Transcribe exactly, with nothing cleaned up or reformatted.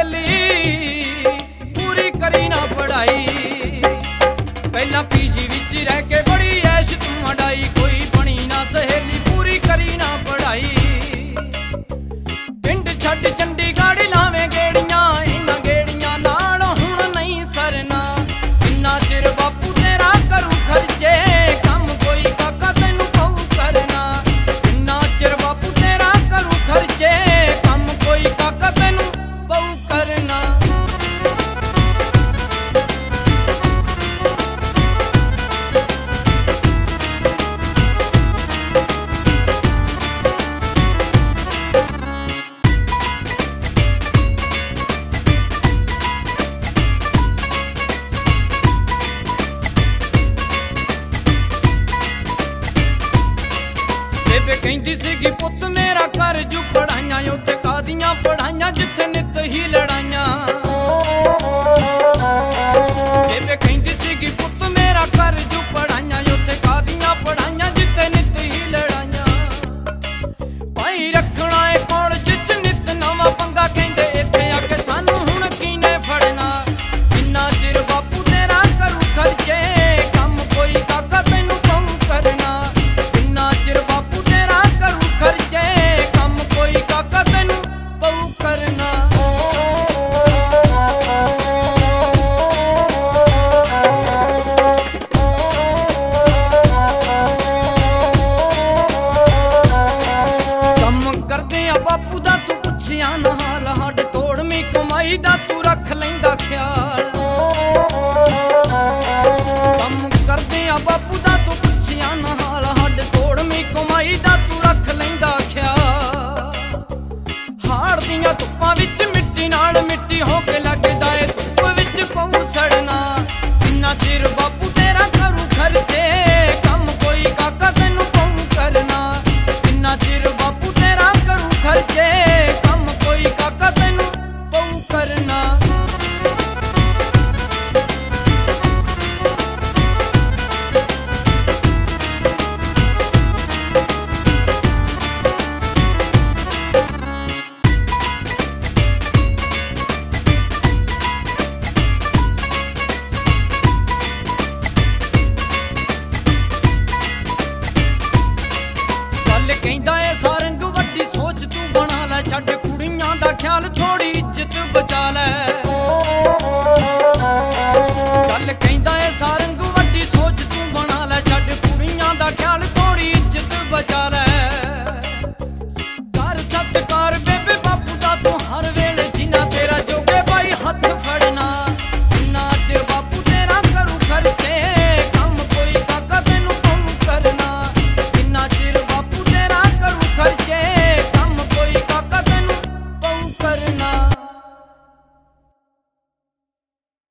सहेली पूरी करी ना पढ़ाई। पहला पीजी विच रह के बड़ी ऐश तू हटाई, कोई बनी ना सहेली पूरी करी ना पढ़ाई। पिंड छड्ड चंडीगढ़ लावे गेड़ियां, इन्हां गेड़ियां नाल हुण नहीं सरना। इन्ना चिर बापू तेरा करू खर्चे, काम कोई काका तैनू कहू करना। इन्ना चिर बापू तेरा करू खर्चे, काम कोई काका तैनू कहू करना। बेबे कहंदी सीगी पुत्त